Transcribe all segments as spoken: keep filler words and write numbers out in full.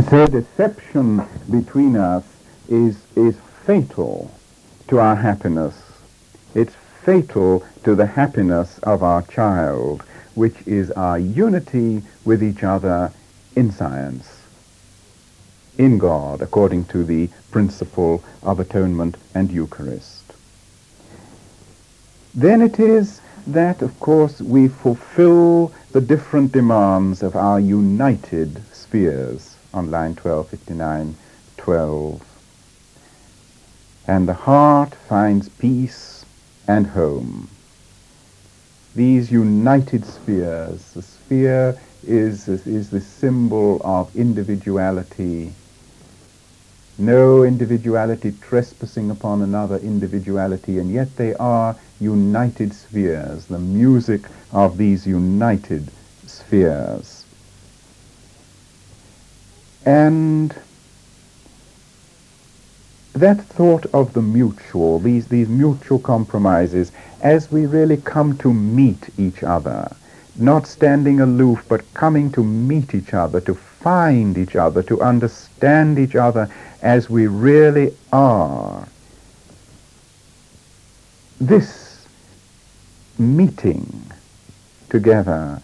So deception between us is, is fatal to our happiness. It's fatal to the happiness of our child, which is our unity with each other in science, in God, according to the principle of atonement and Eucharist. Then it is that, of course, we fulfill the different demands of our united spheres on line twelve fifty-nine twelve. And the heart finds peace and home. These united spheres, the sphere is, is the symbol of individuality. No individuality trespassing upon another individuality, and yet they are united spheres, the music of these united spheres. And that thought of the mutual, these, these mutual compromises, as we really come to meet each other, not standing aloof, but coming to meet each other, to find each other, to understand each other as we really are. This meeting together,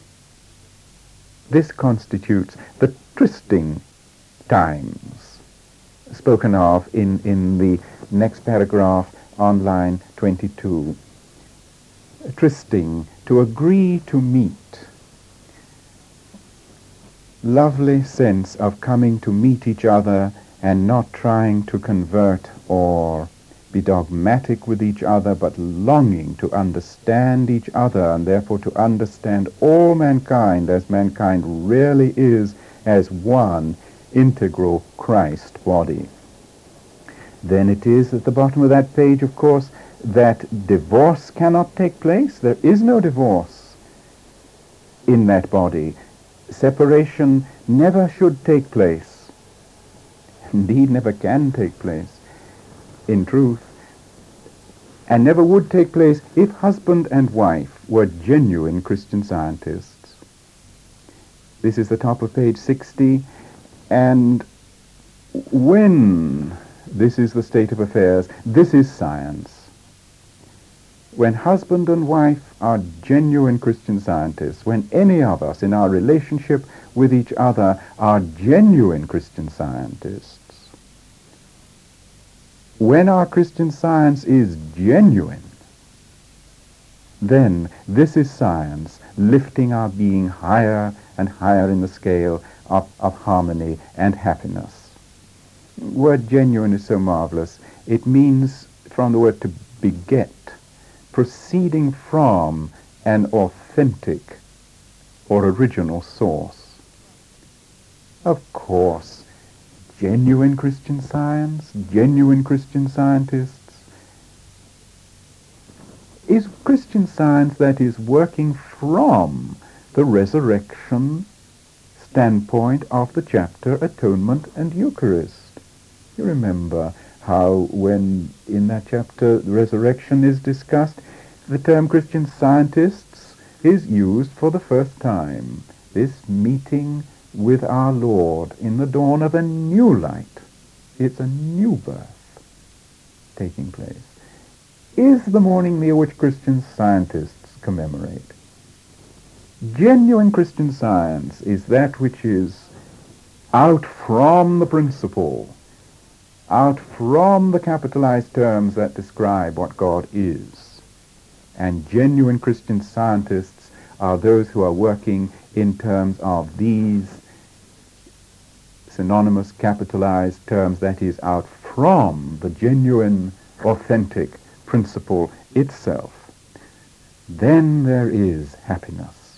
this constitutes the trysting times spoken of in, in the next paragraph on line twenty-two. Trysting, to agree to meet. Lovely sense of coming to meet each other and not trying to convert or be dogmatic with each other, but longing to understand each other, and therefore to understand all mankind as mankind really is, as one integral Christ body. Then it is at the bottom of that page, of course, that divorce cannot take place. There is no divorce in that body. Separation never should take place. Indeed, never can take place, in truth, and never would take place if husband and wife were genuine Christian Scientists. This is the top of page sixty, and when this is the state of affairs, this is science. When husband and wife are genuine Christian Scientists, when any of us in our relationship with each other are genuine Christian Scientists, when our Christian Science is genuine, then this is science lifting our being higher and higher in the scale of, of harmony and happiness. The word genuine is so marvelous. It means, from the word to beget, proceeding from an authentic or original source. Of course, genuine Christian Science, genuine Christian Scientists, is Christian Science that is working from the resurrection standpoint of the chapter Atonement and Eucharist. You remember how when in that chapter the resurrection is discussed, the term Christian Scientists is used for the first time. This meeting with our Lord in the dawn of a new light. It's a new birth taking place. Is the morning meal which Christian Scientists commemorate. Genuine Christian Science is that which is out from the principle, out from the capitalized terms that describe what God is. And genuine Christian Scientists are those who are working in terms of these synonymous capitalized terms, that is, out from the genuine, authentic principle itself. Then there is happiness.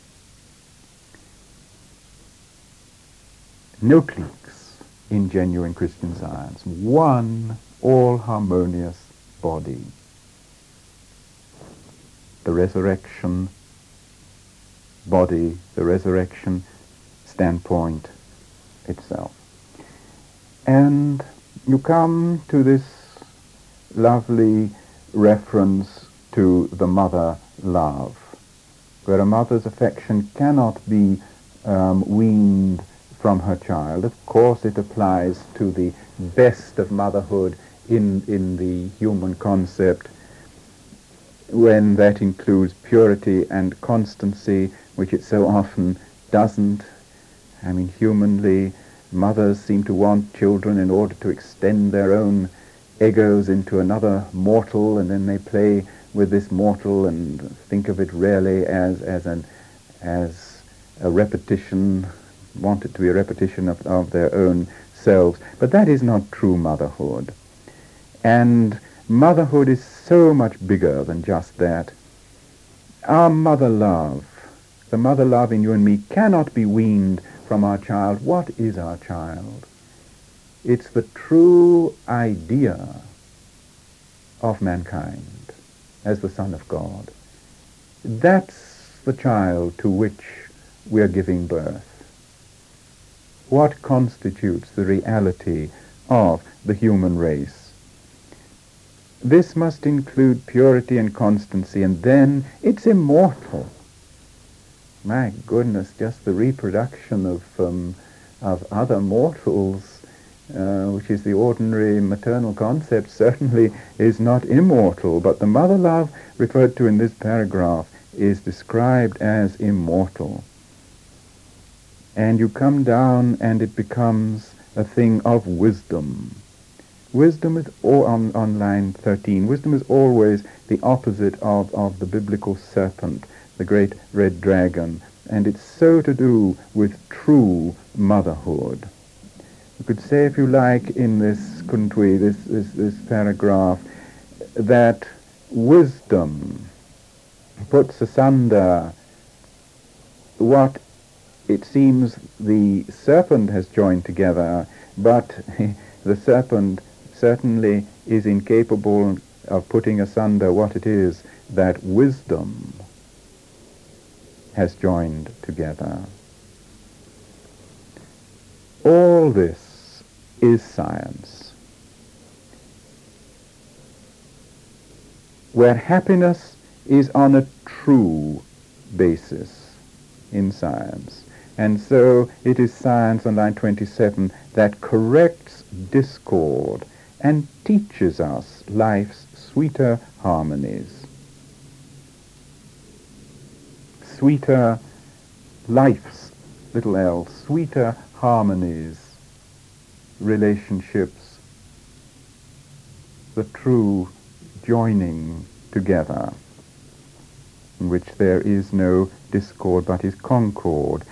No cliques in genuine Christian Science. One all-harmonious body. The resurrection body, the resurrection standpoint itself. And you come to this lovely reference to the mother love, where a mother's affection cannot be um, weaned from her child. Of course it applies to the best of motherhood in, in the human concept, when that includes purity and constancy, which it so often doesn't. I mean, humanly, mothers seem to want children in order to extend their own egos into another mortal, and then they play with this mortal and think of it really as as an as a repetition, want it to be a repetition of, of their own selves. But that is not true motherhood. And motherhood is so much bigger than just that. Our mother love, the mother love in you and me, cannot be weaned from our child. What is our child? It's the true idea of mankind as the Son of God. That's the child to which we are giving birth. What constitutes the reality of the human race? This must include purity and constancy, and then it's immortal. My goodness, just the reproduction of um, of other mortals, uh, which is the ordinary maternal concept, certainly is not immortal. But the mother love referred to in this paragraph is described as immortal. And you come down and it becomes a thing of wisdom. Wisdom is all on, on line thirteen. Wisdom is always the opposite of, of the biblical serpent, the great red dragon, and it's so to do with true motherhood. You could say, if you like, in this, couldn't we, this, this, this paragraph, that wisdom puts asunder what it seems the serpent has joined together, but the serpent certainly is incapable of putting asunder what it is that wisdom has joined together. All this is science, where happiness is on a true basis in science. And so it is science on line twenty-seven that corrects discord and teaches us life's sweeter harmonies. Sweeter life's, little l, sweeter harmonies, relationships, the true joining together, in which there is no discord but is concord.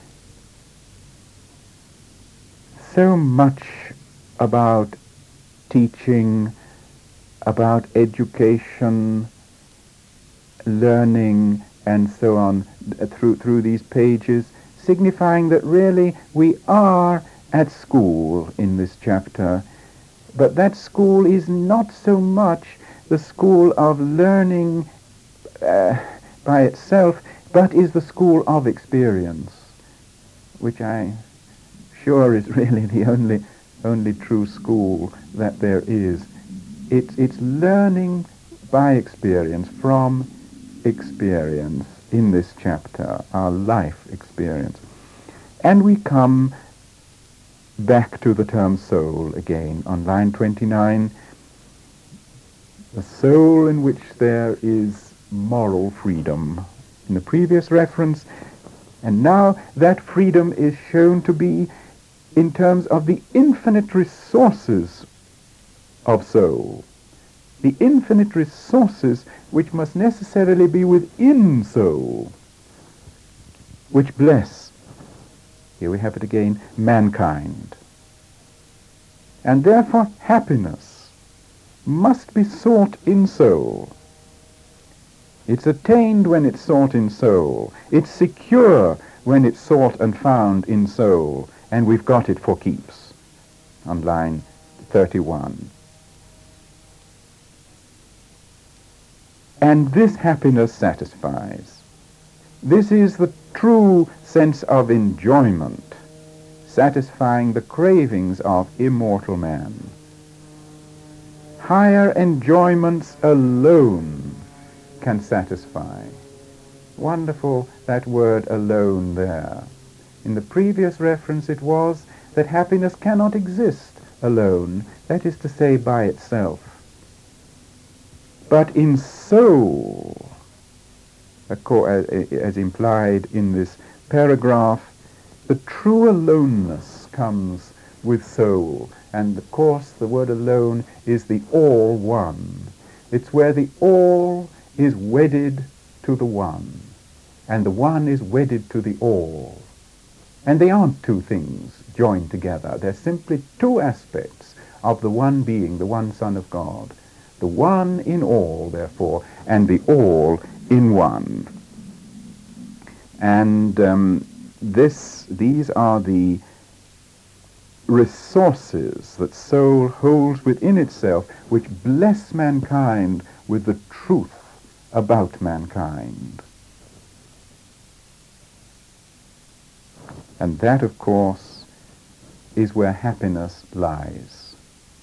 So much about teaching, about education, learning, and so on through through these pages, signifying that really we are at school in this chapter. But that school is not so much the school of learning uh, by itself, but is the school of experience, which I sure is really the only only true school that there is. It's it's learning by experience, from experience in this chapter, our life experience. And we come back to the term soul again on line twenty-nine, the soul in which there is moral freedom in the previous reference, and now that freedom is shown to be in terms of the infinite resources of soul, the infinite resources which must necessarily be within soul, which bless, here we have it again, mankind. And therefore happiness must be sought in soul. It's attained when it's sought in soul. It's secure when it's sought and found in soul. And we've got it for keeps on line thirty-one. And this happiness satisfies. This is the true sense of enjoyment, satisfying the cravings of immortal man. Higher enjoyments alone can satisfy. Wonderful, that word alone there. In the previous reference it was that happiness cannot exist alone, that is to say, by itself. But in soul, as implied in this paragraph, the true aloneness comes with soul. And of course the word alone is the all one. It's where the all is wedded to the one, and the one is wedded to the all. And they aren't two things joined together. They're simply two aspects of the one being, the one Son of God. The one in all, therefore, and the all in one. And um, this, these are the resources that soul holds within itself, which bless mankind with the truth about mankind. And that, of course, is where happiness lies,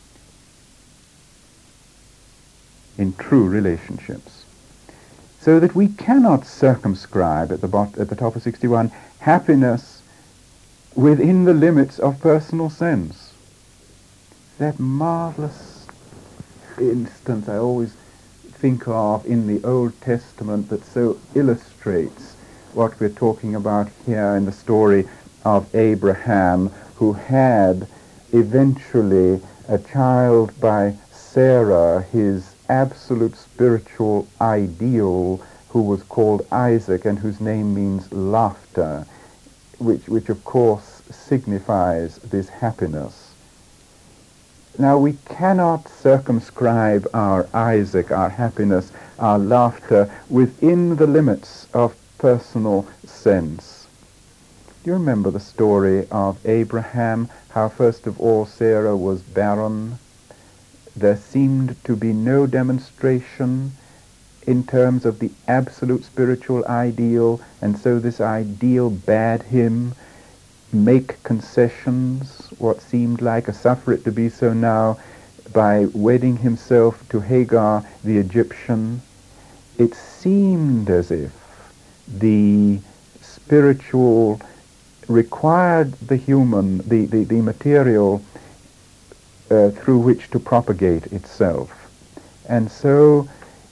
in true relationships. So that we cannot circumscribe at the, bot- at the top of sixty-one happiness within the limits of personal sense. That marvelous instance I always think of in the Old Testament that so illustrates what we're talking about here in the story of Abraham, who had eventually a child by Sarah, his absolute spiritual ideal, who was called Isaac and whose name means laughter, which, which of course signifies this happiness. Now we cannot circumscribe our Isaac, our happiness, our laughter within the limits of personal sense. Do you remember the story of Abraham, how first of all Sarah was barren? There seemed to be no demonstration in terms of the absolute spiritual ideal, and so this ideal bade him make concessions, what seemed like, a suffer it to be so now, by wedding himself to Hagar the Egyptian. It seemed as if the spiritual required the human, the, the, the material uh, through which to propagate itself. And so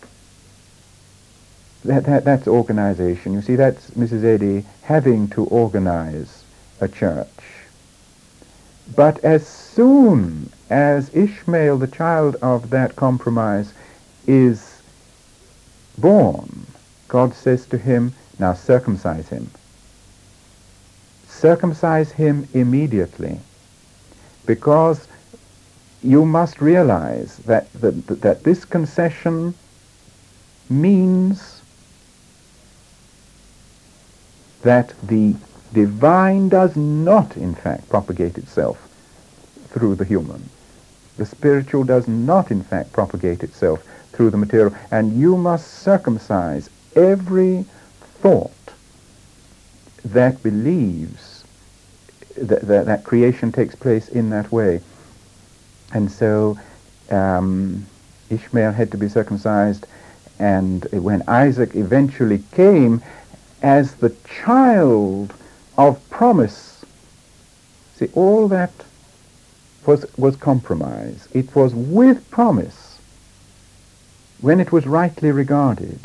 that, that that's organization. You see, that's Missus Eddy having to organize a church. But as soon as Ishmael, the child of that compromise, is born, God says to him, now circumcise him. Circumcise him immediately, because you must realize that, that, that this concession means that the divine does not, in fact, propagate itself through the human. The spiritual does not, in fact, propagate itself through the material. And you must circumcise every thought that believes that, that, that creation takes place in that way. And so um, Ishmael had to be circumcised, and when Isaac eventually came as the child of promise, see, all that was, was compromise. It was with promise when it was rightly regarded.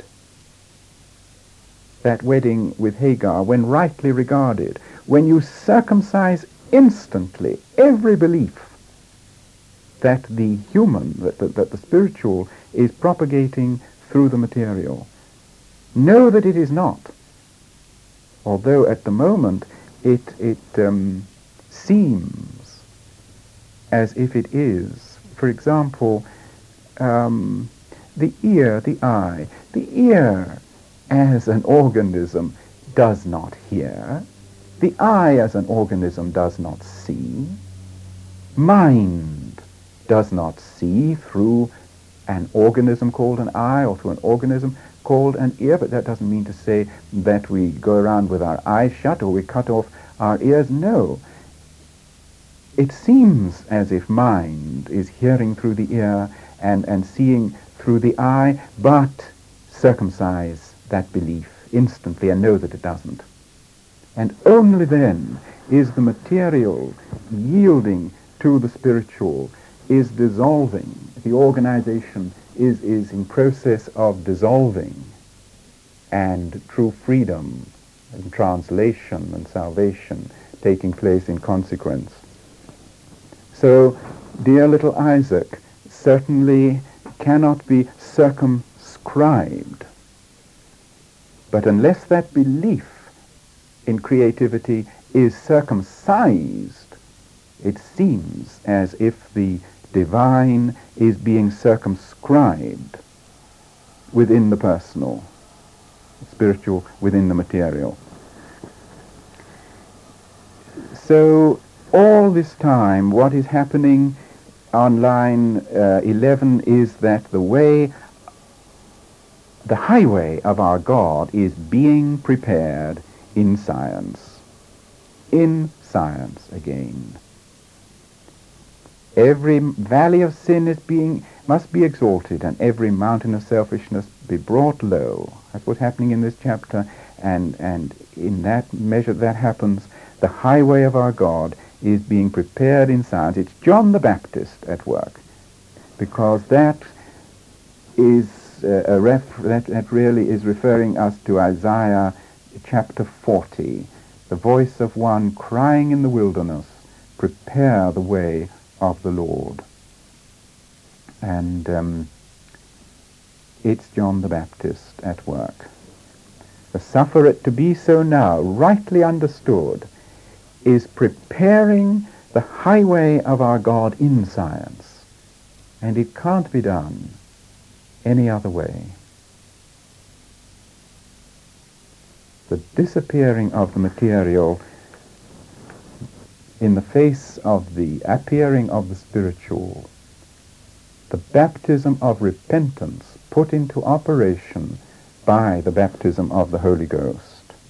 That wedding with Hagar, when rightly regarded, when you circumcise instantly every belief that the human, that the, that the spiritual is propagating through the material. Know that it is not. Although at the moment it, it um, seems as if it is. For example, um, the ear, the eye. The ear as an organism does not hear. The eye as an organism does not see. Mind does not see through an organism called an eye or through an organism called an ear, but that doesn't mean to say that we go around with our eyes shut or we cut off our ears. No. It seems as if mind is hearing through the ear and, and seeing through the eye, but circumcise that belief instantly and know that it doesn't. And only then is the material yielding to the spiritual, is dissolving. The organization is, is in process of dissolving, and true freedom and translation and salvation taking place in consequence. So, dear little Isaac certainly cannot be circumscribed. But unless that belief in creativity is circumcised, it seems as if the divine is being circumscribed within the personal, spiritual within the material. So all this time what is happening on line uh, eleven is that the way, the highway of our God is being prepared in science. In science again. Every valley of sin is being, must be exalted, and every mountain of selfishness be brought low. That's what's happening in this chapter, and, and in that measure that happens, the highway of our God is being prepared in science. It's John the Baptist at work, because that is uh, a ref- that, that really is referring us to Isaiah chapter forty, the voice of one crying in the wilderness, prepare the way of the Lord. And um, it's John the Baptist at work. The suffer it to be so now, rightly understood, is preparing the highway of our God in science. And it can't be done any other way. The disappearing of the material in the face of the appearing of the spiritual, the baptism of repentance put into operation by the baptism of the Holy Ghost.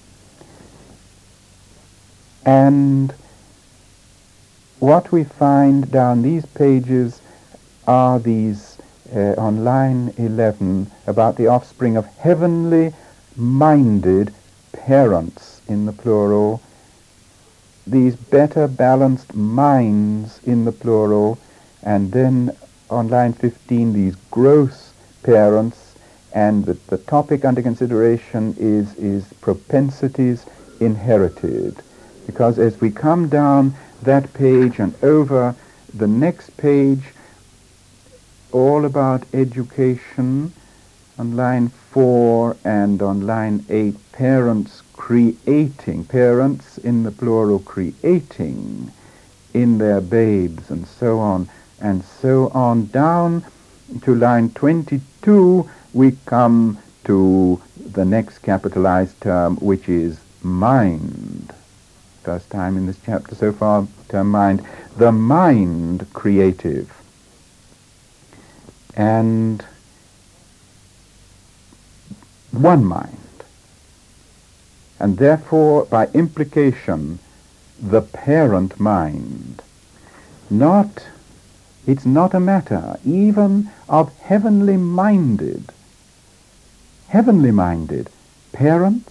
And what we find down these pages are these, uh, on line eleven, about the offspring of heavenly-minded parents in the plural, these better balanced minds in the plural, and then on line fifteen these gross parents, and the, the topic under consideration is, is propensities inherited. Because as we come down that page and over the next page, all about education, on line four and on line eight, parents creating, parents in the plural creating in their babes, and so on, and so on. Down to line twenty-two, we come to the next capitalized term, which is mind. First time in this chapter so far, term mind. The mind creative. And one mind. And therefore, by implication, the parent mind. Not, it's not a matter even of heavenly-minded, heavenly-minded parents,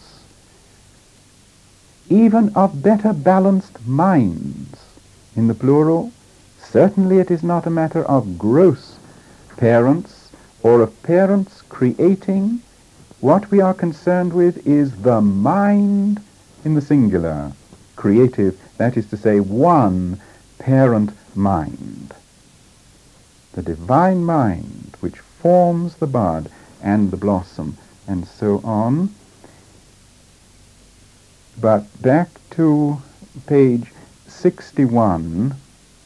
even of better balanced minds, in the plural. Certainly it is not a matter of gross parents or of parents creating. What we are concerned with is the mind in the singular, creative, that is to say, one parent mind. The divine mind which forms the bud and the blossom, and so on. But back to page sixty-one,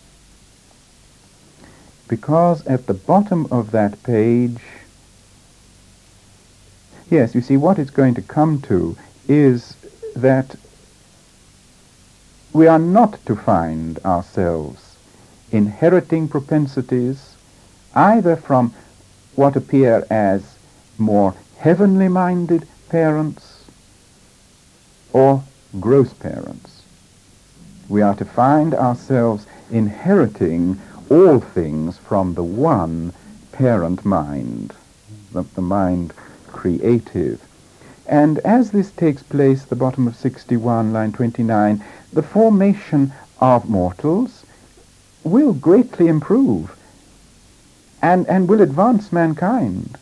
because at the bottom of that page, yes, you see, what it's going to come to is that we are not to find ourselves inheriting propensities either from what appear as more heavenly-minded parents or gross parents. We are to find ourselves inheriting all things from the one parent mind, the, the mind creative. And as this takes place, the bottom of sixty-one, line twenty-nine, the formation of mortals will greatly improve and, and will advance mankind.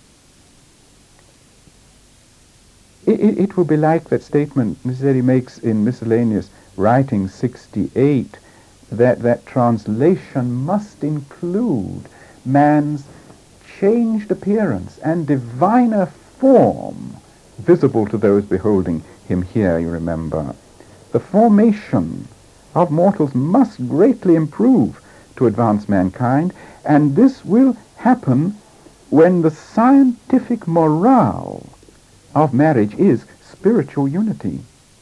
It, it, it will be like that statement Missus Eddy makes in Miscellaneous Writing sixty-eight, that that translation must include man's changed appearance and diviner form, visible to those beholding him here, you remember. The formation of mortals must greatly improve to advance mankind, and this will happen when the scientific morale of marriage is spiritual unity.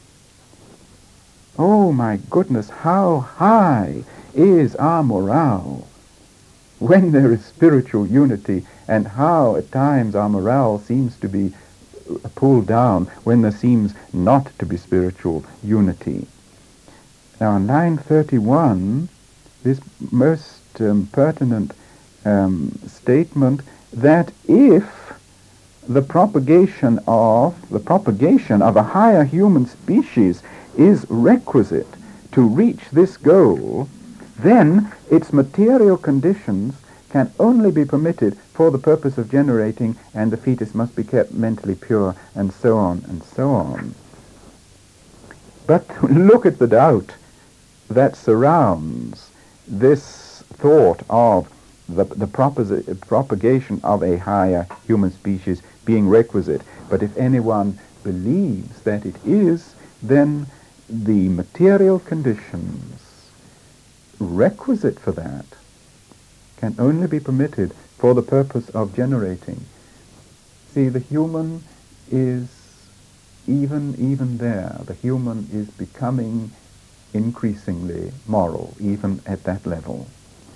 Oh my goodness, how high is our morale when there is spiritual unity, and how at times our morale seems to be pulled down when there seems not to be spiritual unity. Now on line thirty-one, this most um, pertinent um, statement that if the propagation of the propagation of a higher human species is requisite to reach this goal, then its material conditions can only be permitted for the purpose of generating, and the fetus must be kept mentally pure, and so on and so on. But look at the doubt that surrounds this thought of the, the propos- propagation of a higher human species being requisite. But if anyone believes that it is, then the material conditions requisite for that can only be permitted for the purpose of generating. See, the human is even even there. The human is becoming increasingly moral, even at that level.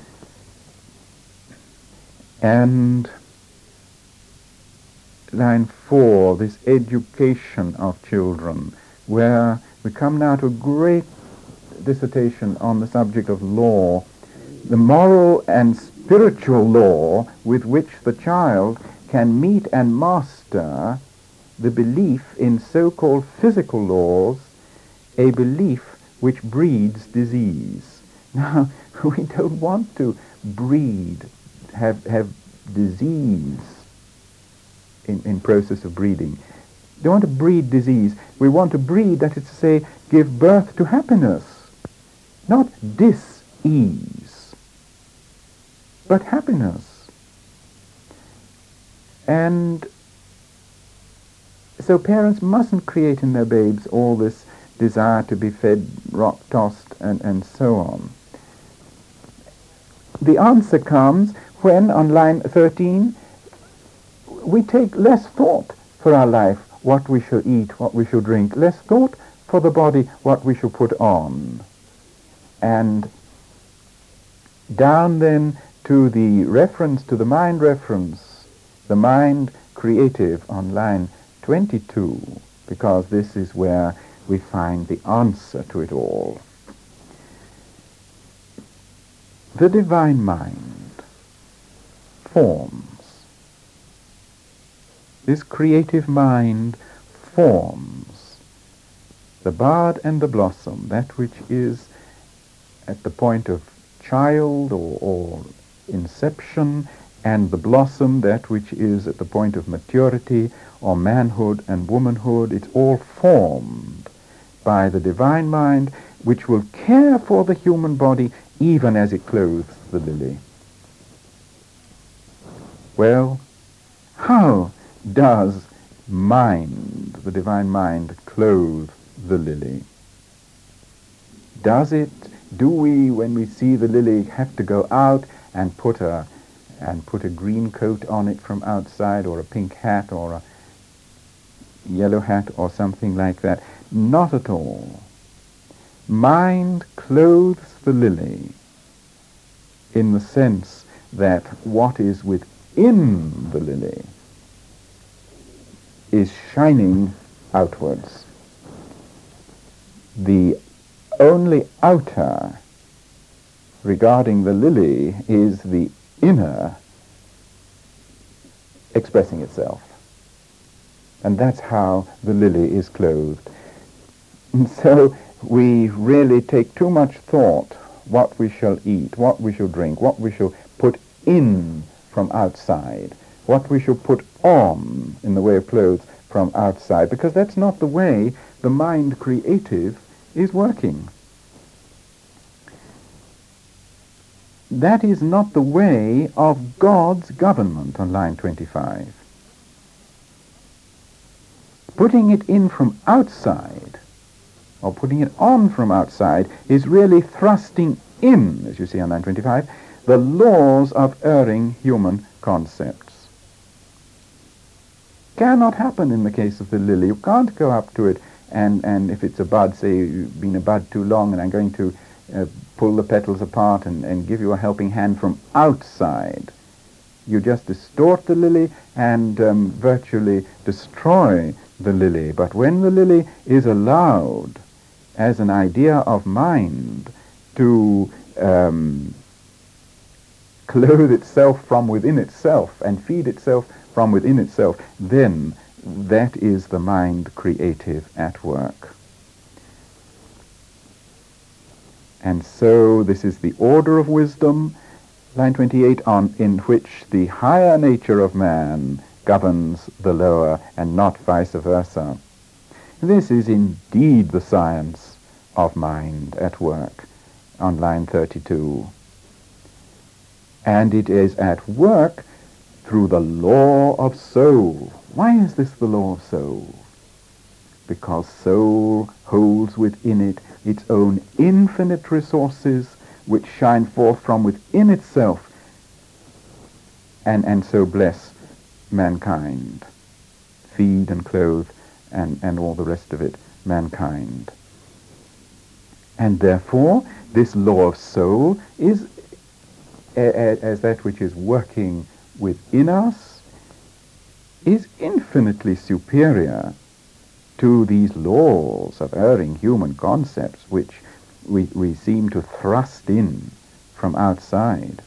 And line four, this education of children, where we come now to a great dissertation on the subject of law, the moral and spiritual law with which the child can meet and master the belief in so-called physical laws, a belief which breeds disease. Now, we don't want to breed, have, have disease in, in process of breeding. We don't want to breed disease. We want to breed, that is to say, give birth to happiness, not dis-ease, but happiness. And so parents mustn't create in their babes all this desire to be fed, rock-tossed, and, and so on. The answer comes when, on line thirteen, we take less thought for our life, what we shall eat, what we shall drink, less thought for the body, what we shall put on. And down then to the reference, to the mind reference, the mind creative on line twenty-two, because this is where we find the answer to it all. The divine mind forms. This creative mind forms the bud and the blossom, that which is at the point of child or, or inception, and the blossom, that which is at the point of maturity or manhood and womanhood. It's all formed by the divine mind, which will care for the human body even as it clothes the lily. Well, how does mind, the divine mind, clothe the lily? Does it, do we, when we see the lily, have to go out and put a and put a green coat on it from outside, or a pink hat, or a yellow hat, or something like that? Not at all. Mind clothes the lily in the sense that what is within the lily is shining outwards. The only outer regarding the lily is the inner expressing itself. And that's how the lily is clothed. And so we really take too much thought what we shall eat, what we shall drink, what we shall put in from outside, what we shall put on in the way of clothes from outside, because that's not the way the mind creative is working. That is not the way of God's government on line twenty-five. Putting it in from outside, or putting it on from outside, is really thrusting in, as you see on line twenty-five, the laws of erring human concepts. Cannot happen in the case of the lily. You can't go up to it and, and if it's a bud, say you've been a bud too long and I'm going to uh, pull the petals apart and, and give you a helping hand from outside. You just distort the lily and um, virtually destroy the lily. But when the lily is allowed as an idea of mind to um, clothe itself from within itself and feed itself from within itself, then that is the mind creative at work. And so this is the order of wisdom, line twenty-eight, on in which the higher nature of man governs the lower and not vice versa. This is indeed the science of mind at work on line thirty-two. And it is at work through the law of soul. Why is this the law of soul? Because soul holds within it its own infinite resources which shine forth from within itself and, and so bless mankind, feed and clothe and, and all the rest of it, mankind. And therefore, this law of soul is a, a, as that which is working within us, is infinitely superior to these laws of erring human concepts which we, we seem to thrust in from outside.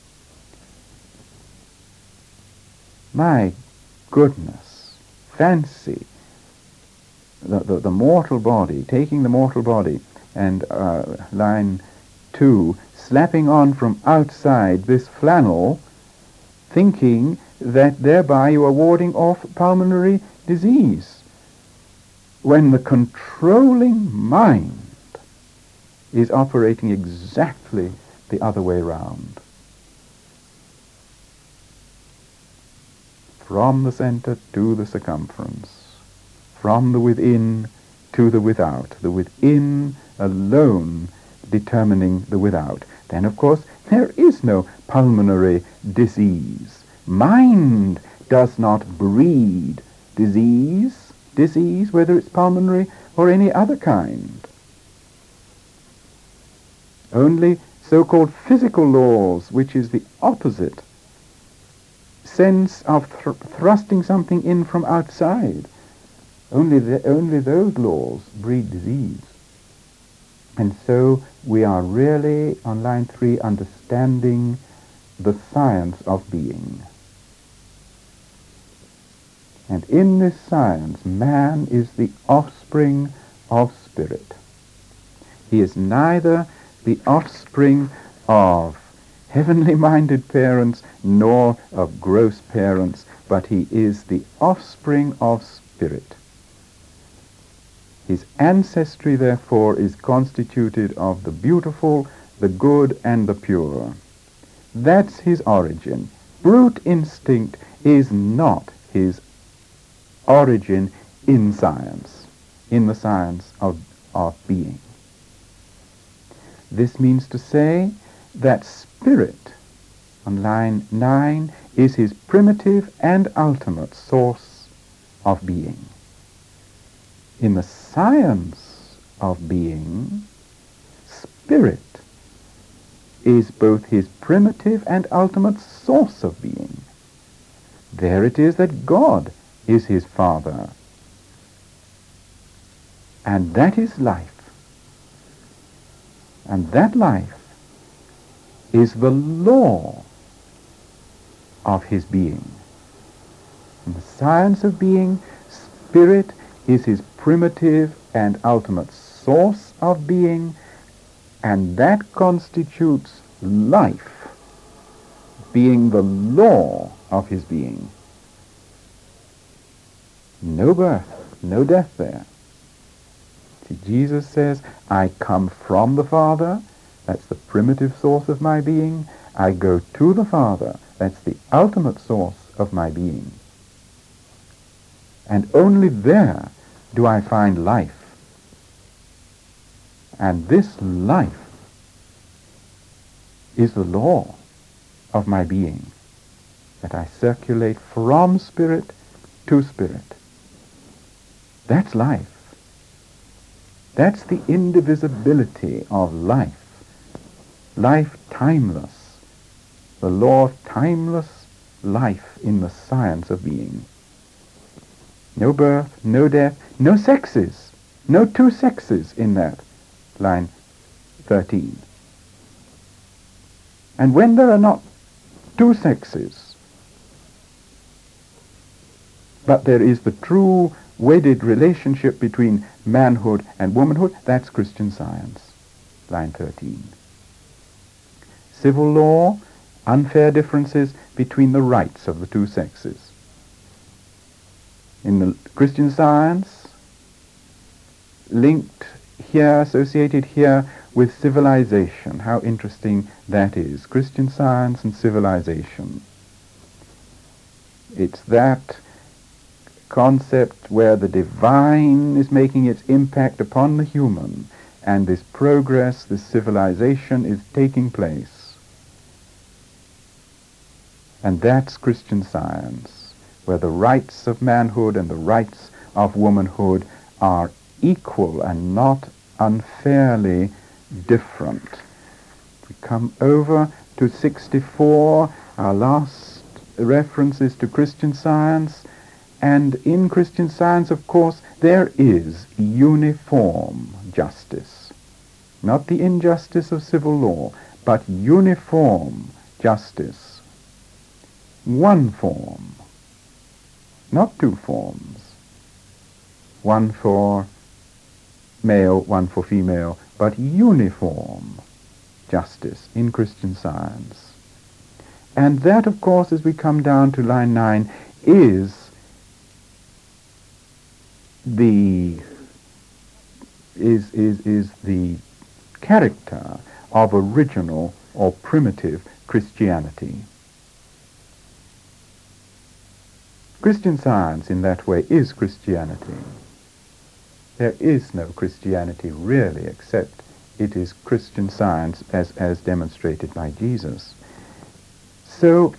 My goodness, fancy the, the, the mortal body, taking the mortal body and uh, line two, slapping on from outside this flannel, thinking that thereby you are warding off pulmonary disease, when the controlling mind is operating exactly the other way round. From the center to the circumference, from the within to the without, the within alone determining the without. Then, of course, there is no pulmonary disease. Mind does not breed disease, disease, whether it's pulmonary or any other kind. Only so-called physical laws, which is the opposite sense of thr thrusting something in from outside, only, the, only those laws breed disease. And so we are really, on line three, understanding the science of being. And in this science, man is the offspring of spirit. He is neither the offspring of heavenly-minded parents nor of gross parents, but he is the offspring of spirit. His ancestry, therefore, is constituted of the beautiful, the good, and the pure. That's his origin. Brute instinct is not his origin in science, in the science of, of being. This means to say that spirit, on line nine, is his primitive and ultimate source of being. In the science of being, spirit is both his primitive and ultimate source of being. There it is that God is his Father. And that is life. And that life is the law of his being. In the science of being, spirit is his primitive and ultimate source of being, and that constitutes life, being the law of his being. No birth, no death there. See, Jesus says, I come from the Father, that's the primitive source of my being. I go to the Father, that's the ultimate source of my being. And only there do I find life. And this life is the law of my being, that I circulate from spirit to spirit. That's life. That's the indivisibility of life. Life timeless. The law of timeless life in the science of being. No birth, no death, no sexes. No two sexes in that, line thirteen. And when there are not two sexes, but there is the true wedded relationship between manhood and womanhood, that's Christian Science, line thirteen. Civil law, unfair differences between the rights of the two sexes. In the Christian Science, linked here, associated here with civilization. How interesting that is. Christian Science and civilization. It's that concept where the divine is making its impact upon the human, and this progress, this civilization is taking place. And that's Christian Science, where the rights of manhood and the rights of womanhood are equal and not unfairly different. We come over to sixty-four, our last references to Christian Science. And in Christian Science, of course, there is uniform justice. Not the injustice of civil law, but uniform justice. One form, not two forms. One for male, one for female, but uniform justice in Christian Science. And that, of course, as we come down to line nine, is the is is is the character of original or primitive Christianity. Christian Science in that way is Christianity. There is no Christianity really except it is Christian Science as as demonstrated by Jesus. So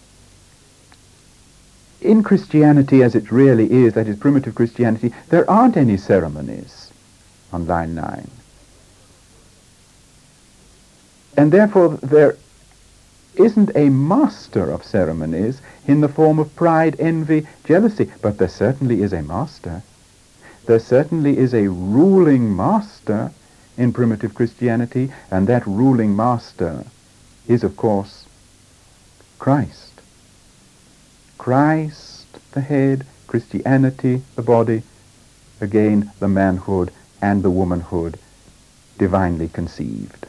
in Christianity as it really is, that is primitive Christianity, there aren't any ceremonies on line nine. And therefore there isn't a master of ceremonies in the form of pride, envy, jealousy, but there certainly is a master. There certainly is a ruling master in primitive Christianity, and that ruling master is, of course, Christ. Christ, the head, Christianity, the body, again, the manhood and the womanhood, divinely conceived.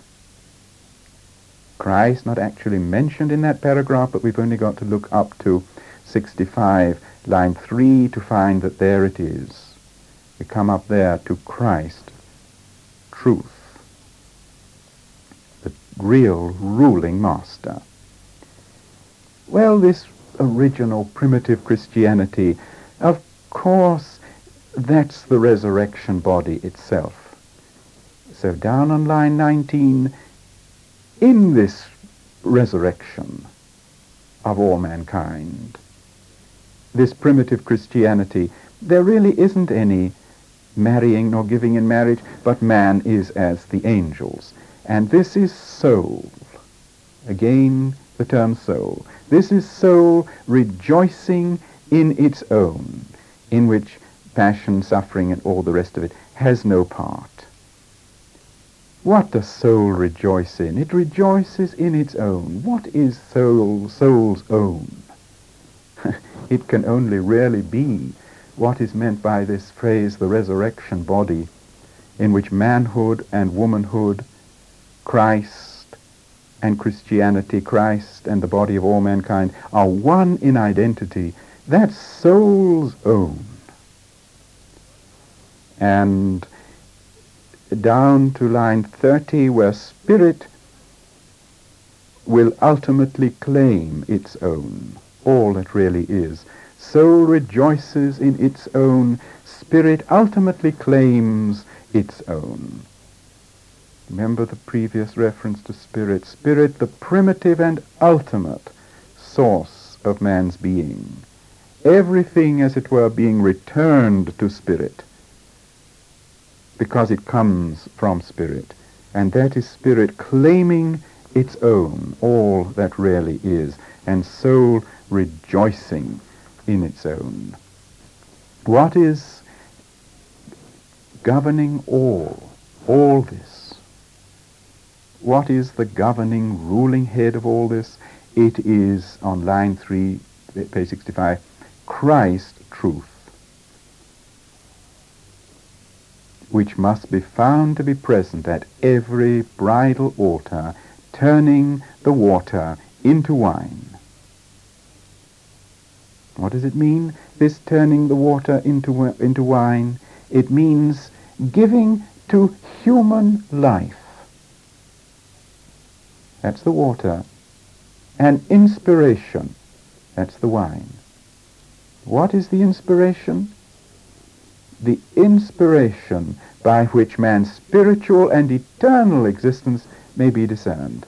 Christ not actually mentioned in that paragraph, but we've only got to look up to sixty-five, line three, to find that there it is. We come up there to Christ, truth, the real ruling master. Well, this original primitive Christianity, of course, that's the resurrection body itself. So down on line nineteen, in this resurrection of all mankind, this primitive Christianity, there really isn't any marrying nor giving in marriage, but man is as the angels. And this is soul. Again, the term soul. This is soul rejoicing in its own, in which passion, suffering, and all the rest of it has no part. What does soul rejoice in? It rejoices in its own. What is soul, soul's own? it can only really be what is meant by this phrase, the resurrection body, in which manhood and womanhood, Christ and Christianity, Christ and the body of all mankind, are one in identity. That's soul's own. And down to line thirty, where spirit will ultimately claim its own, all that really is. Soul rejoices in its own, spirit ultimately claims its own. Remember the previous reference to spirit. Spirit, the primitive and ultimate source of man's being. Everything, as it were, being returned to spirit, because it comes from spirit. And that is spirit claiming its own, all that really is, and soul rejoicing in its own. What is governing all, all this? What is the governing, ruling head of all this? It is, on line three, page sixty-five, Christ truth, which must be found to be present at every bridal altar, turning the water into wine. What does it mean, this turning the water into, into wine? It means giving to human life. That's the water. And inspiration. That's the wine. What is the inspiration? The inspiration by which man's spiritual and eternal existence may be discerned.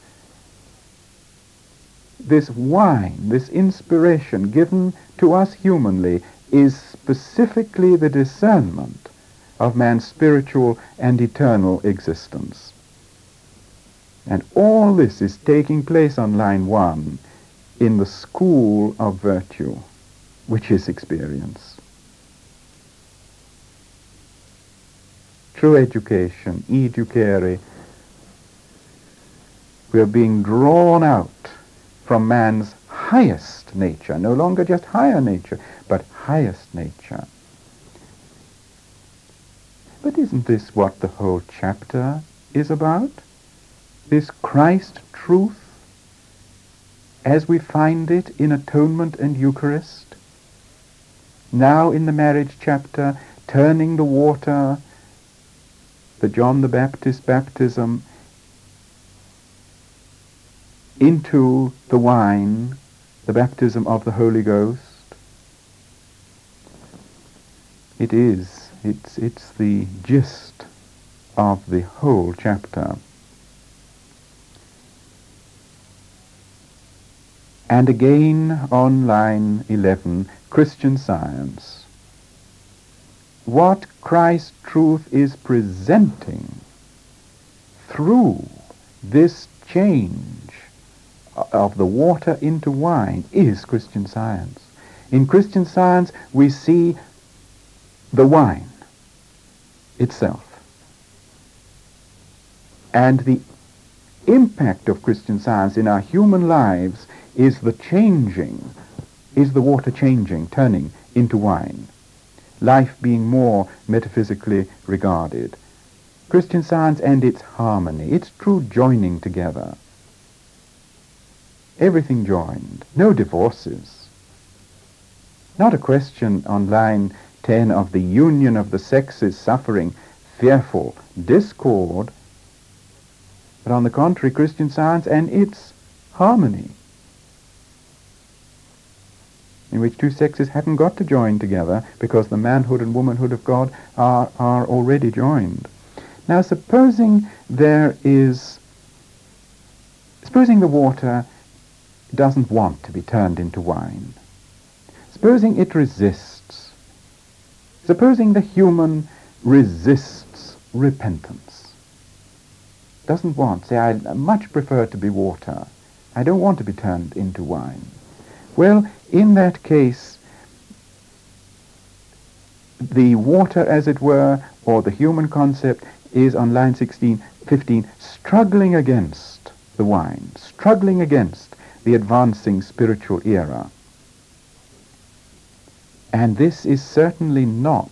This wine, this inspiration given to us humanly, is specifically the discernment of man's spiritual and eternal existence. And all this is taking place on line one in the school of virtue, which is experience. True education, educare, we are being drawn out from man's highest nature, no longer just higher nature, but highest nature. But isn't this what the whole chapter is about? This Christ truth as we find it in atonement and Eucharist? Now in the marriage chapter, turning the water, the John the Baptist baptism, into the wine, the baptism of the Holy Ghost. It is, it's, it's the gist of the whole chapter. And again on line eleven, Christian Science. What Christ truth is presenting through this change of the water into wine is Christian Science. In Christian Science we see the wine itself. And the impact of Christian Science in our human lives is the changing, is the water changing, turning into wine. Life being more metaphysically regarded. Christian Science and its harmony, its true joining together. Everything joined, no divorces. Not a question on line ten of the union of the sexes suffering fearful discord, but on the contrary, Christian Science and its harmony, in which two sexes haven't got to join together because the manhood and womanhood of God are, are already joined. Now supposing there is, supposing the water doesn't want to be turned into wine. Supposing it resists. Supposing the human resists repentance. Doesn't want, say, I much prefer to be water. I don't want to be turned into wine. Well, in that case, the water, as it were, or the human concept, is on line sixteen, fifteen, struggling against the wine, struggling against the advancing spiritual era. And this is certainly not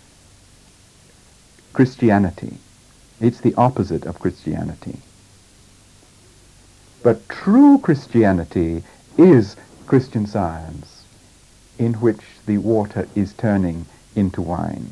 Christianity. It's the opposite of Christianity. But true Christianity is Christian Science, in which the water is turning into wine.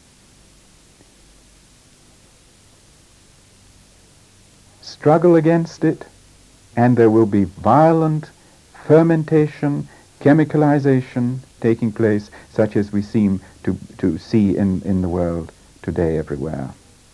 Struggle against it, and there will be violent fermentation, chemicalization taking place, such as we seem to, to see in, in the world today everywhere.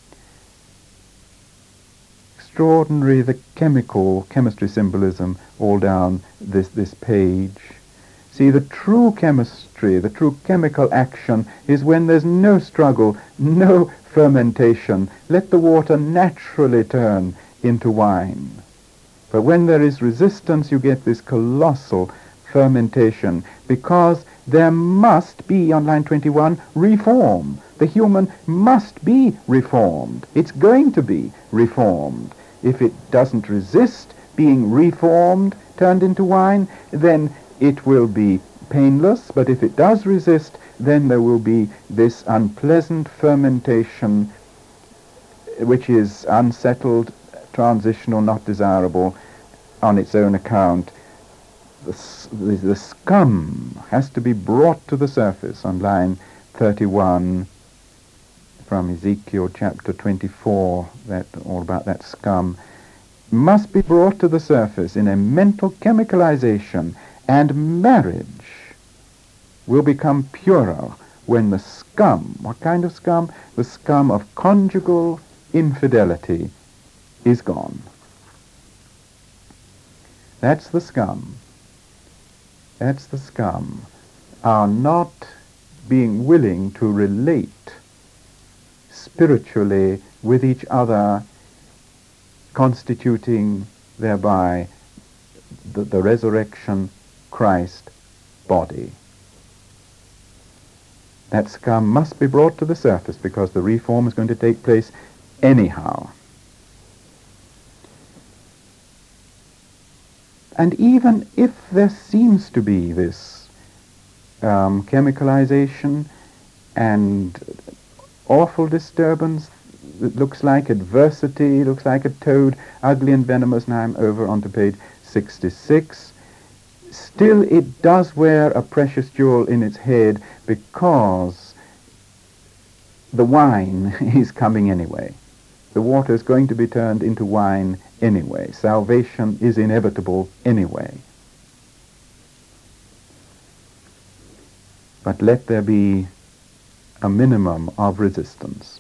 Extraordinary, the chemical, chemistry symbolism all down this, this page. See, the true chemistry, the true chemical action is when there's no struggle, no fermentation. Let the water naturally turn into wine. But when there is resistance, you get this colossal fermentation, because there must be, on line twenty-one, reform. The human must be reformed. It's going to be reformed. If it doesn't resist being reformed, turned into wine, then it will be painless. But if it does resist, then there will be this unpleasant fermentation, which is unsettled, transitional, not desirable on its own account. The, the, the scum has to be brought to the surface on line thirty-one from Ezekiel chapter twenty-four, that all about that scum, must be brought to the surface in a mental chemicalization, and marriage will become purer when the scum, what kind of scum? The scum of conjugal infidelity is gone. That's the scum. That's the scum. Our not being willing to relate spiritually with each other, constituting thereby the, the resurrection Christ body. That scum must be brought to the surface, because the reform is going to take place anyhow. And even if there seems to be this um, chemicalization and awful disturbance, it looks like adversity, looks like a toad, ugly and venomous. Now I'm over onto page sixty-six. Still, it does wear a precious jewel in its head, because the wine is coming anyway. The water is going to be turned into wine anyway. Salvation is inevitable anyway. But let there be a minimum of resistance.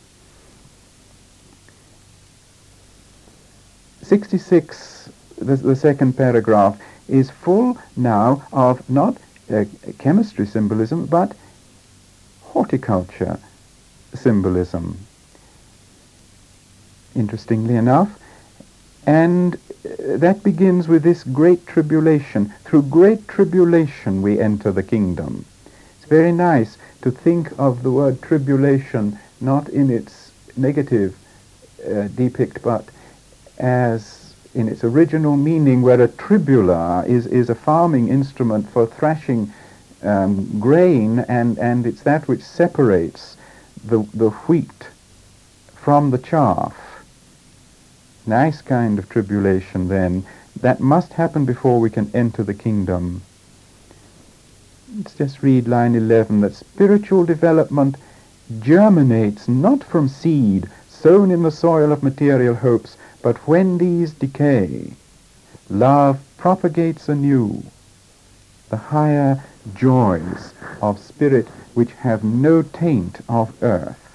sixty-six, the, the second paragraph, is full now of not uh, chemistry symbolism, but horticulture symbolism, interestingly enough. And uh, that begins with this great tribulation. Through great tribulation we enter the kingdom. It's very nice to think of the word tribulation not in its negative uh, depict, but as in its original meaning, where a tribula is, is a farming instrument for thrashing um, grain, and, and it's that which separates the, the wheat from the chaff. Nice kind of tribulation then. That must happen before we can enter the kingdom. Let's just read line eleven, that spiritual development germinates not from seed sown in the soil of material hopes, but when these decay, love propagates anew the higher joys of spirit which have no taint of earth.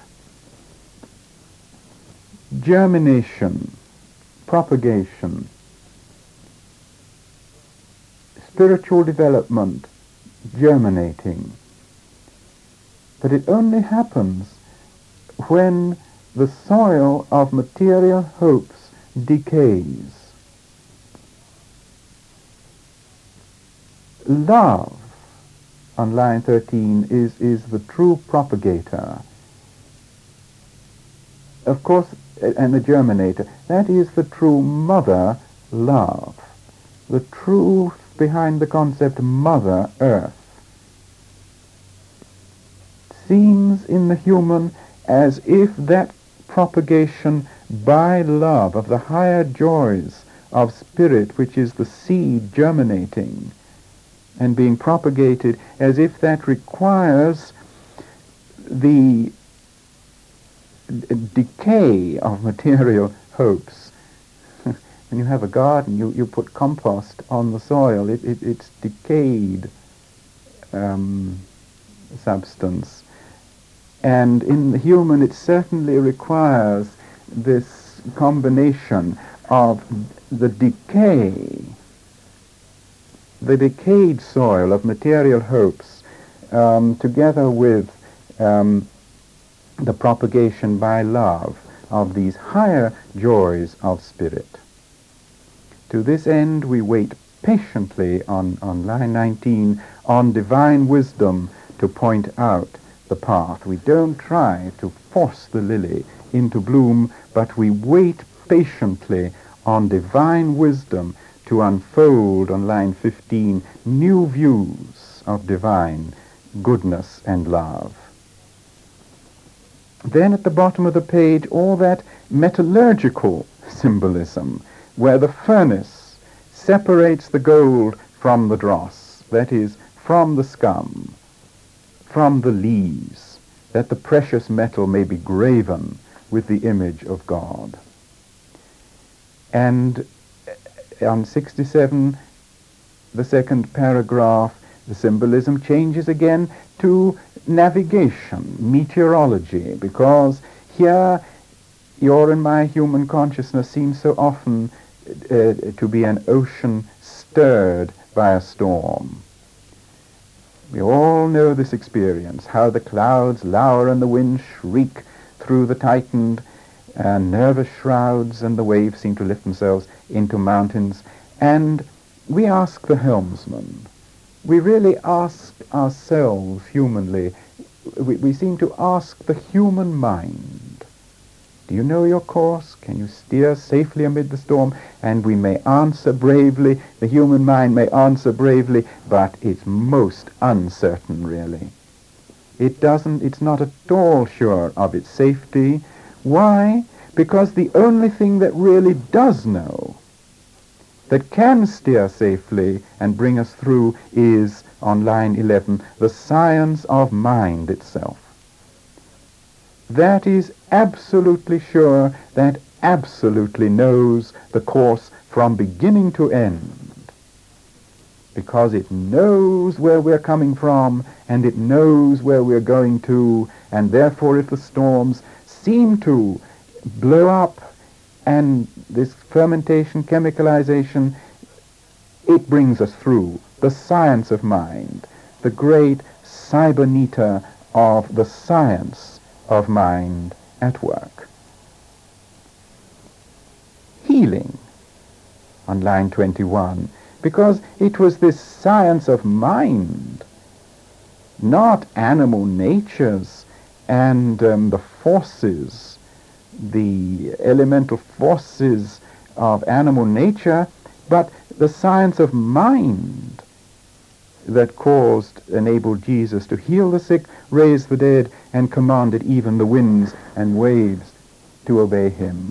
Germination, propagation, spiritual development, germinating. But it only happens when the soil of material hopes decays. Love, on line thirteen, is, is the true propagator. Of course, and the germinator. That is the true mother love. The truth behind the concept Mother Earth. seems in the human as if that propagation by love of the higher joys of spirit, which is the seed germinating and being propagated, as if that requires the d- decay of material hopes. When you have a garden, you, you put compost on the soil. It, it, it's decayed um, substance. And in the human, it certainly requires this combination of the decay, the decayed soil of material hopes, um, together with um, the propagation by love of these higher joys of spirit. To this end, we wait patiently on, on line nineteen on divine wisdom to point out the path. We don't try to force the lily into bloom, but we wait patiently on divine wisdom to unfold on line fifteen new views of divine goodness and love. Then at the bottom of the page, all that metallurgical symbolism, where the furnace separates the gold from the dross, that is, from the scum, from the lees, that the precious metal may be graven with the image of God. And on sixty-seven, the second paragraph, the symbolism changes again to navigation, meteorology, because here your and my human consciousness seems so often uh, to be an ocean stirred by a storm. We all know this experience, how the clouds lower and the winds shriek through the tightened uh, nervous shrouds, and the waves seem to lift themselves into mountains. And we ask the helmsman, we really ask ourselves humanly, we, we seem to ask the human mind, do you know your course? Can you steer safely amid the storm? And we may answer bravely, the human mind may answer bravely, but it's most uncertain, really. It doesn't, it's not at all sure of its safety. Why? Because the only thing that really does know, that can steer safely and bring us through, is, on line eleven, the science of mind itself. That is absolutely sure, that absolutely knows the course from beginning to end, because it knows where we're coming from, and it knows where we're going to, and therefore if the storms seem to blow up, and this fermentation, chemicalization, it brings us through. The science of mind, the great cyberneter of the science of mind at work. Healing, on line twenty-one, because it was this science of mind, not animal natures and um, the forces, the elemental forces of animal nature, but the science of mind that caused, enabled Jesus to heal the sick, raise the dead, and commanded even the winds and waves to obey him.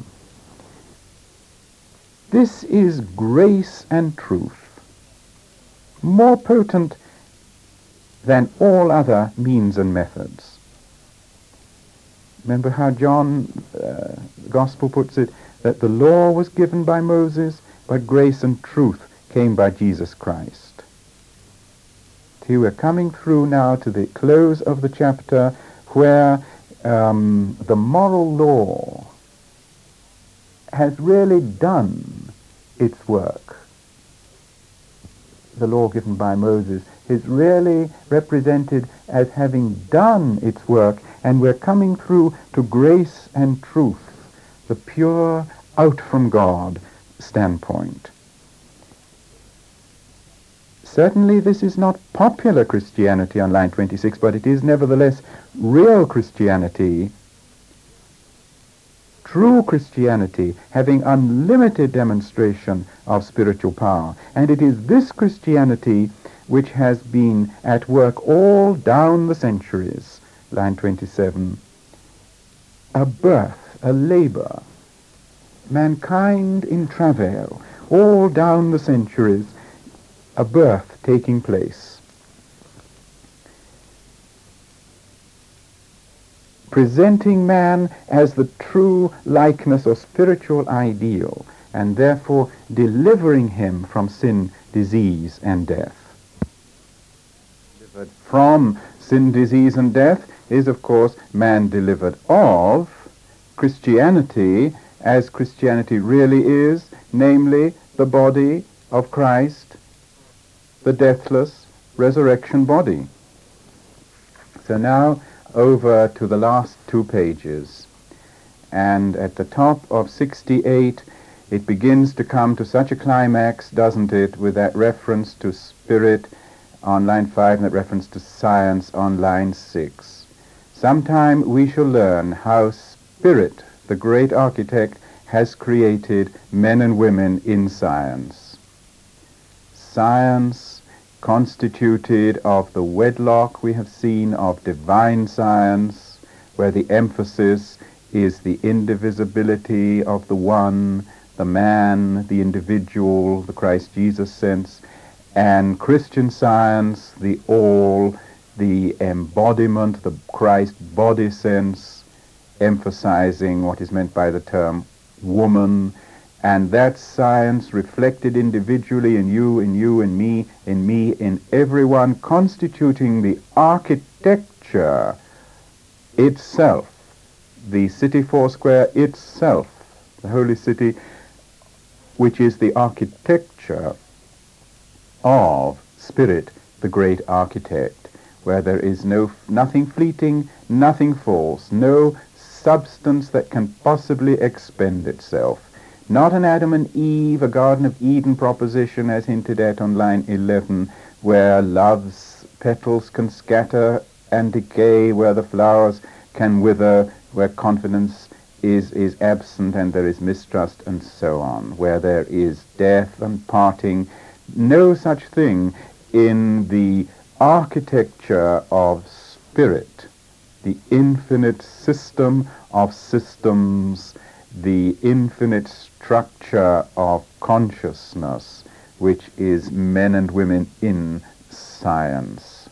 This is grace and truth, more potent than all other means and methods. Remember how John, uh, the Gospel puts it, that the law was given by Moses, but grace and truth came by Jesus Christ. See, we're coming through now to the close of the chapter where um, the moral law has really done its work. The law given by Moses is really represented as having done its work, and we're coming through to grace and truth, the pure out from God standpoint. Certainly this is not popular Christianity on line twenty-six, but it is nevertheless real Christianity, true Christianity, having unlimited demonstration of spiritual power. And it is this Christianity which has been at work all down the centuries line twenty-seven, a birth, a labor, mankind in travail, all down the centuries, a birth taking place. Presenting man as the true likeness or spiritual ideal, and therefore delivering him from sin, disease, and death. Delivered from sin, disease, and death is, of course, man delivered of Christianity as Christianity really is, namely the body of Christ, the deathless resurrection body. So now over to the last two pages, and at the top of sixty-eight it begins to come to such a climax, doesn't it, with that reference to spirit on line five and that reference to science on line six. Sometime we shall learn how spirit, the great architect, has created men and women in science. Science constituted of the wedlock we have seen of divine science, where the emphasis is the indivisibility of the one, the man, the individual, the Christ Jesus sense, and Christian science, the all, the embodiment, the Christ body sense, emphasizing what is meant by the term woman, and that science reflected individually in you, in you, in me, in me, in everyone, constituting the architecture itself, the city foursquare itself, the holy city, which is the architecture of spirit, the great architect, where there is no nothing fleeting, nothing false, no substance that can possibly expend itself. Not an Adam and Eve, a Garden of Eden proposition as hinted at on line eleven, where love's petals can scatter and decay, where the flowers can wither, where confidence is, is absent and there is mistrust, and so on, where there is death and parting. No such thing in the architecture of spirit, the infinite system of systems, the infinite structure of consciousness, which is men and women in science.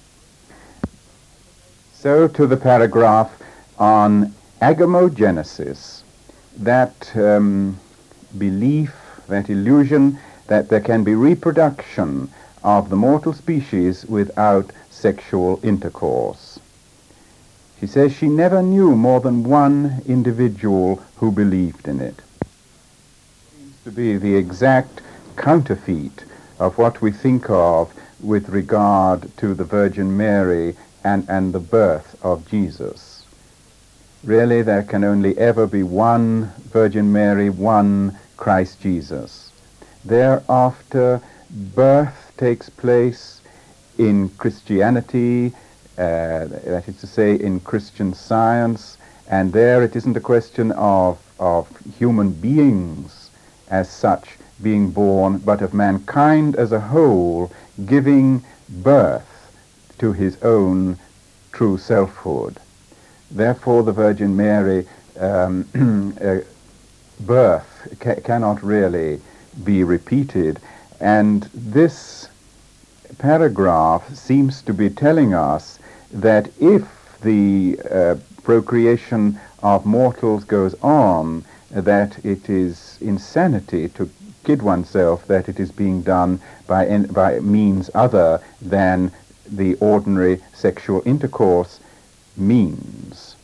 So to the paragraph on agamogenesis, that um, belief, that illusion that there can be reproduction of the mortal species without sexual intercourse. She says she never knew more than one individual who believed in it. It seems to be the exact counterfeit of what we think of with regard to the Virgin Mary and, and the birth of Jesus. Really, there can only ever be one Virgin Mary, one Christ Jesus. Thereafter, birth takes place in Christianity, uh, that is to say, in Christian science, and there it isn't a question of, of human beings as such being born, but of mankind as a whole giving birth to his own true selfhood. Therefore, the Virgin Mary um, uh, birth ca- cannot really be repeated, and this paragraph seems to be telling us that if the uh, procreation of mortals goes on, that it is insanity to kid oneself that it is being done by, in, by means other than the ordinary sexual intercourse means.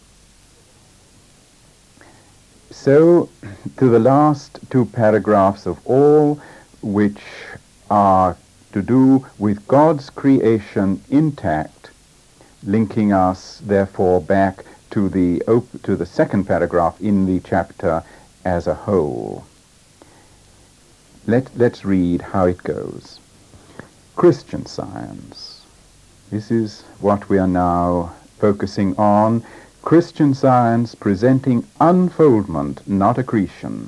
So, to the last two paragraphs of all, which are to do with God's creation intact, linking us, therefore, back to the, op- to the second paragraph in the chapter as a whole. Let, let's read how it goes. Christian science. This is what we are now focusing on. Christian science presenting unfoldment, not accretion.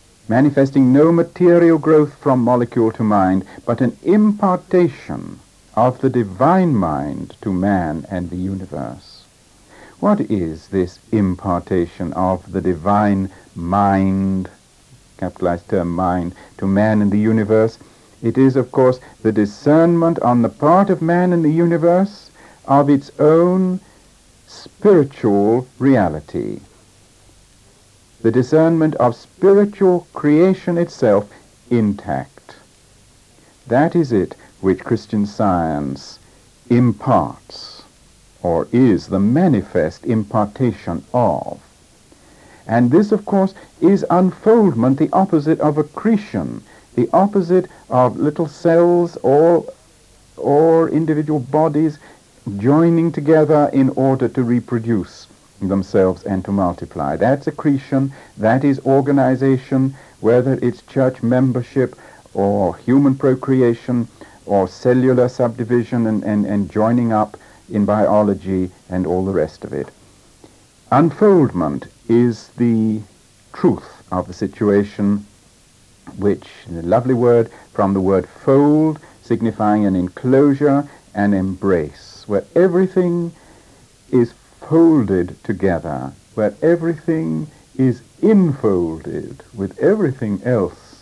Manifesting no material growth from molecule to mind, but an impartation of the divine mind to man and the universe. What is this impartation of the divine mind, capitalized term mind, to man and the universe? It is, of course, the discernment on the part of man and the universe of its own spiritual reality. The discernment of spiritual creation itself intact. That is it which Christian Science imparts, or is the manifest impartation of. And this, of course, is unfoldment, the opposite of accretion, the opposite of little cells or, or individual bodies joining together in order to reproduce themselves and to multiply. That's accretion, that is organization, whether it's church membership or human procreation or cellular subdivision and, and, and joining up in biology and all the rest of it. Unfoldment is the truth of the situation, which is a lovely word from the word fold, signifying an enclosure, an embrace, where everything is folded together, where everything is infolded with everything else.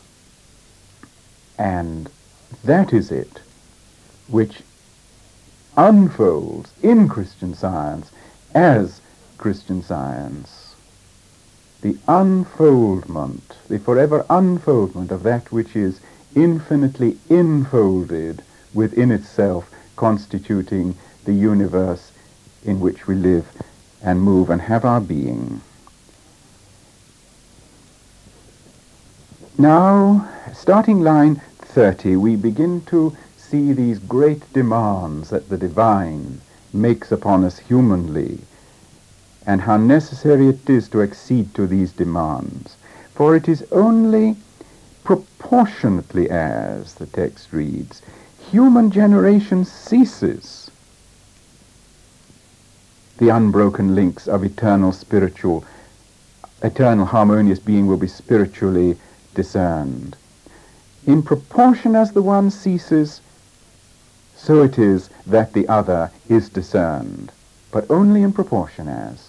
And that is it which unfolds in Christian Science as Christian Science. The unfoldment, the forever unfoldment of that which is infinitely infolded within itself, constituting the universe in which we live and move and have our being. Now, starting line thirty, we begin to see these great demands that the divine makes upon us humanly, and how necessary it is to accede to these demands. For it is only proportionately as, the text reads, human generation ceases, the unbroken links of eternal spiritual, eternal harmonious being will be spiritually discerned. In proportion as the one ceases, so it is that the other is discerned, but only in proportion as.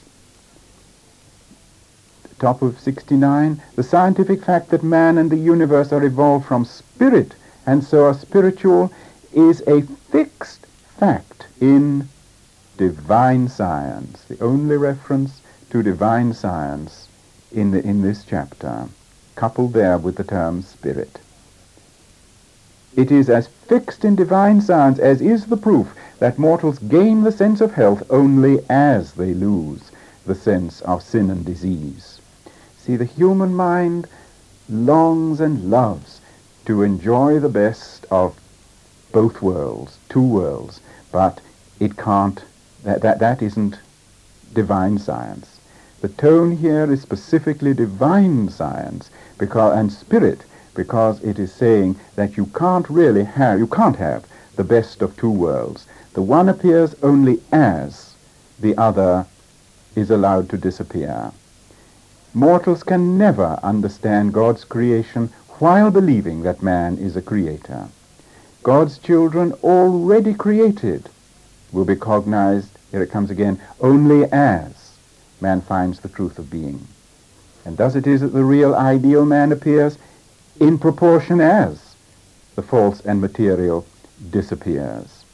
Top of sixty-nine, the scientific fact that man and the universe are evolved from spirit and so are spiritual is a fixed fact in divine science, the only reference to divine science in, the, in this chapter, coupled there with the term spirit. It is as fixed in divine science as is the proof that mortals gain the sense of health only as they lose the sense of sin and disease. See, the human mind longs and loves to enjoy the best of both worlds, two worlds, but it can't, that, that, that isn't divine science. The tone here is specifically divine science because, and spirit, because it is saying that you can't really have, you can't have the best of two worlds. The one appears only as the other is allowed to disappear. Mortals can never understand God's creation while believing that man is a creator. God's children already created will be cognized, here it comes again, only as man finds the truth of being. And thus it is that the real ideal man appears in proportion as the false and material disappears.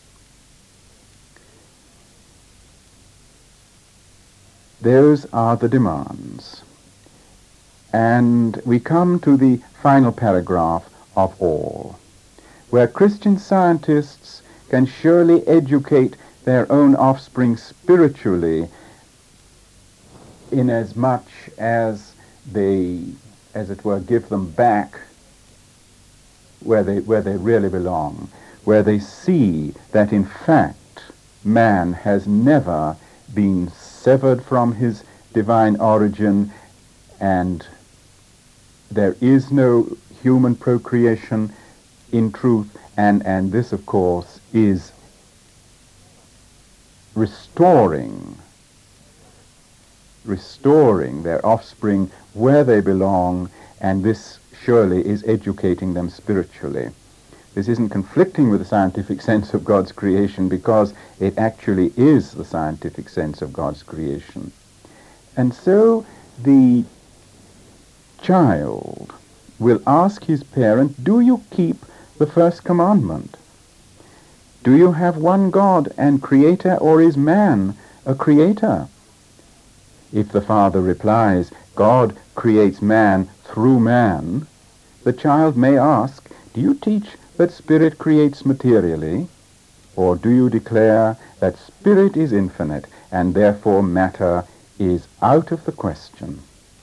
Those are the demands. And we come to the final paragraph of all, where Christian scientists can surely educate their own offspring spiritually inasmuch as they, as it were, give them back where they, where they really belong, where they see that in fact man has never been severed from his divine origin, and there is no human procreation in truth, and, and this, of course, is restoring, restoring their offspring where they belong, and this surely is educating them spiritually. This isn't conflicting with the scientific sense of God's creation, because it actually is the scientific sense of God's creation. And so the child will ask his parent, do you keep the first commandment? Do you have one God and creator, or is man a creator? If the father replies, God creates man through man, the child may ask, do you teach that spirit creates materially, or do you declare that spirit is infinite and therefore matter is out of the question?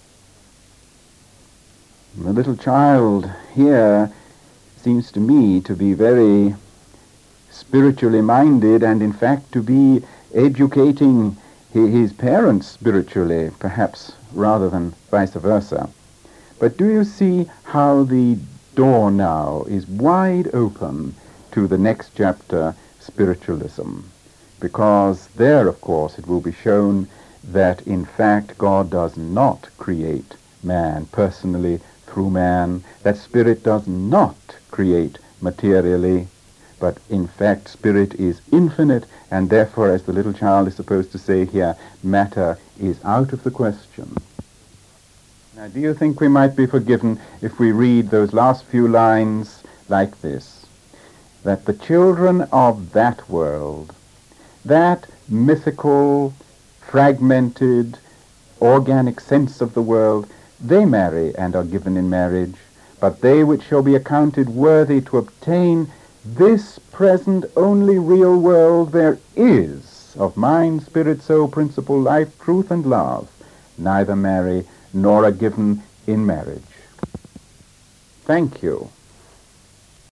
The little child here seems to me to be very spiritually minded, and in fact to be educating his parents spiritually, perhaps rather than vice versa. But do you see how the door now is wide open to the next chapter, spiritualism? Because there, of course, it will be shown that in fact God does not create man personally through man, that spirit does not create materially, but in fact spirit is infinite, and therefore, as the little child is supposed to say here, matter is out of the question. Now, do you think we might be forgiven if we read those last few lines like this? That the children of that world, that mythical, fragmented, organic sense of the world, they marry and are given in marriage, but they which shall be accounted worthy to obtain this present only real world there is of mind, spirit, soul, principle, life, truth, and love, neither marry nor are given in marriage. Thank you.